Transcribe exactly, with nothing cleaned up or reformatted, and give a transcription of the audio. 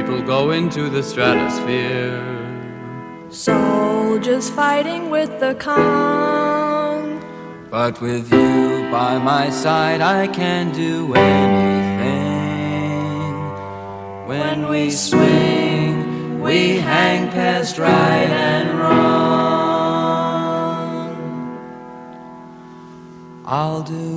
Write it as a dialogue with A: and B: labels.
A: people go into the stratosphere.
B: Soldiers fighting with the Kong.
A: But with you by my side I can do anything. When we swing, we hang past right and wrong. I'll do